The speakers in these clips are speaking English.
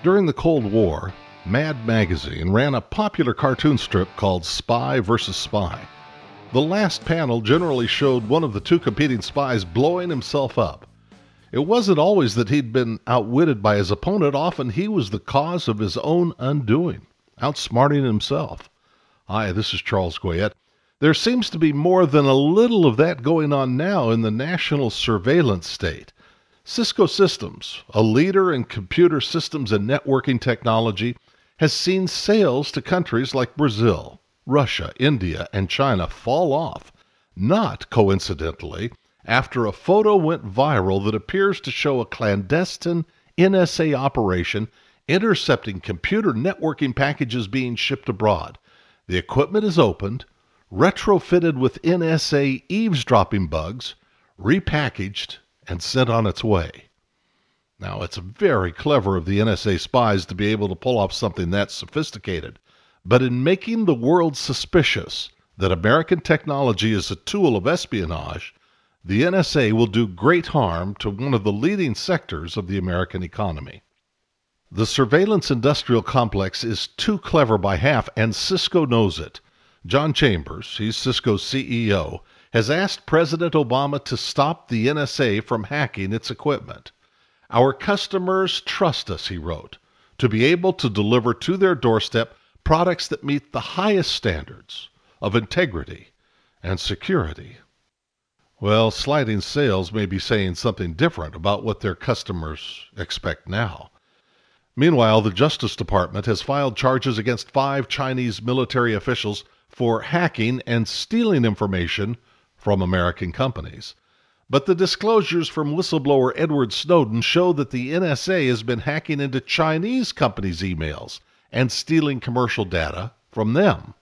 During the Cold War, Mad Magazine ran a popular cartoon strip called Spy vs. Spy. The last panel generally showed one of the two competing spies blowing himself up. It wasn't always that he'd been outwitted by his opponent. Often he was the cause of his own undoing, outsmarting himself. Hi, this is Charles Goyette. There seems to be more than a little of that going on now in the national surveillance state. Cisco Systems, a leader in computer systems and networking technology, has seen sales to countries like Brazil, Russia, India, and China fall off, not coincidentally, after a photo went viral that appears to show a clandestine NSA operation intercepting computer networking packages being shipped abroad. The equipment is opened, retrofitted with NSA eavesdropping bugs, repackaged, and sent on its way. Now, it's very clever of the NSA spies to be able to pull off something that sophisticated, but in making the world suspicious that American technology is a tool of espionage, the NSA will do great harm to one of the leading sectors of the American economy. The surveillance industrial complex is too clever by half, and Cisco knows it. John Chambers, he's Cisco's CEO, has asked President Obama to stop the NSA from hacking its equipment. Our customers trust us, he wrote, to be able to deliver to their doorstep products that meet the highest standards of integrity and security. Well, sliding sales may be saying something different about what their customers expect now. Meanwhile, the Justice Department has filed charges against 5 Chinese military officials for hacking and stealing information from American companies. But the disclosures from whistleblower Edward Snowden show that the NSA has been hacking into Chinese companies' emails and stealing commercial data from them.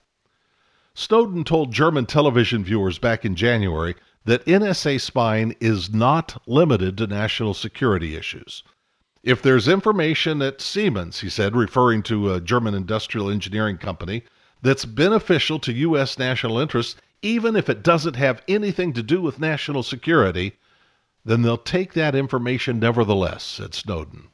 Snowden told German television viewers back in January that NSA spying is not limited to national security issues. If there's information at Siemens, he said, referring to a German industrial engineering company, that's beneficial to U.S. national interests, even if it doesn't have anything to do with national security, then they'll take that information nevertheless, said Snowden.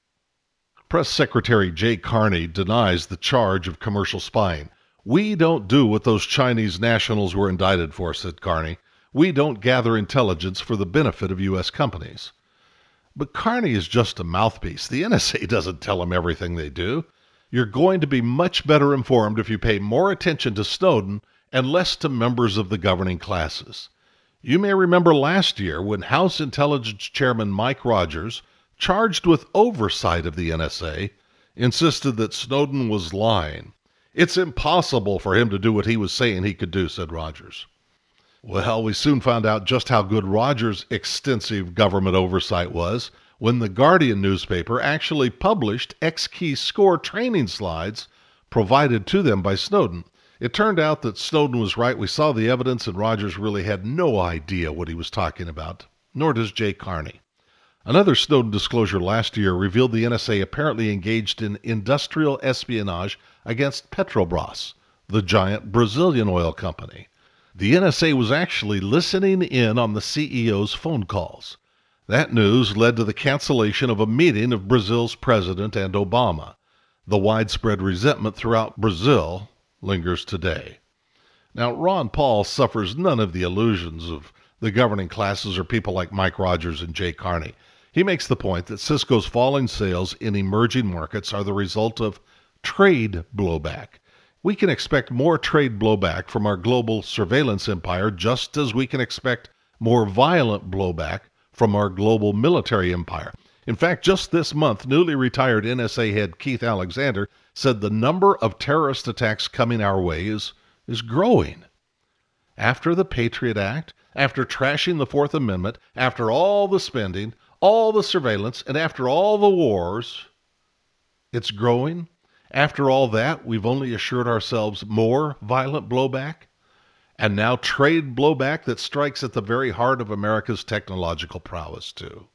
Press Secretary Jay Carney denies the charge of commercial spying. We don't do what those Chinese nationals were indicted for, said Carney. We don't gather intelligence for the benefit of U.S. companies. But Carney is just a mouthpiece. The NSA doesn't tell them everything they do. You're going to be much better informed if you pay more attention to Snowden and less to members of the governing classes. You may remember last year when House Intelligence Chairman Mike Rogers, charged with oversight of the NSA, insisted that Snowden was lying. It's impossible for him to do what he was saying he could do, said Rogers. Well, we soon found out just how good Rogers' extensive government oversight was when the Guardian newspaper actually published X-Key score training slides provided to them by Snowden. It turned out that Snowden was right. We saw the evidence, and Rogers really had no idea what he was talking about, nor does Jay Carney. Another Snowden disclosure last year revealed the NSA apparently engaged in industrial espionage against Petrobras, the giant Brazilian oil company. The NSA was actually listening in on the CEO's phone calls. That news led to the cancellation of a meeting of Brazil's president and Obama. The widespread resentment throughout Brazil lingers today. Now, Ron Paul suffers none of the illusions of the governing classes or people like Mike Rogers and Jay Carney. He makes the point that Cisco's falling sales in emerging markets are the result of trade blowback. We can expect more trade blowback from our global surveillance empire, just as we can expect more violent blowback from our global military empire. In fact, just this month, newly retired NSA head Keith Alexander said the number of terrorist attacks coming our way is growing. After the Patriot Act, after trashing the Fourth Amendment, after all the spending, all the surveillance, and after all the wars, it's growing. After all that, we've only assured ourselves more violent blowback, and now trade blowback that strikes at the very heart of America's technological prowess, too.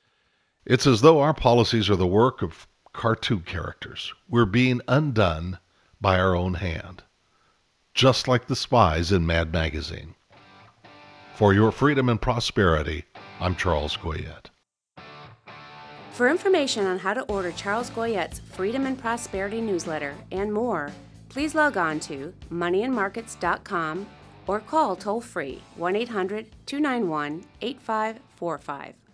It's as though our policies are the work of cartoon characters. We're being undone by our own hand, just like the spies in Mad Magazine. For your freedom and prosperity, I'm Charles Goyette. For information on how to order Charles Goyette's Freedom and Prosperity newsletter and more, please log on to moneyandmarkets.com or call toll-free 1-800-291-8545.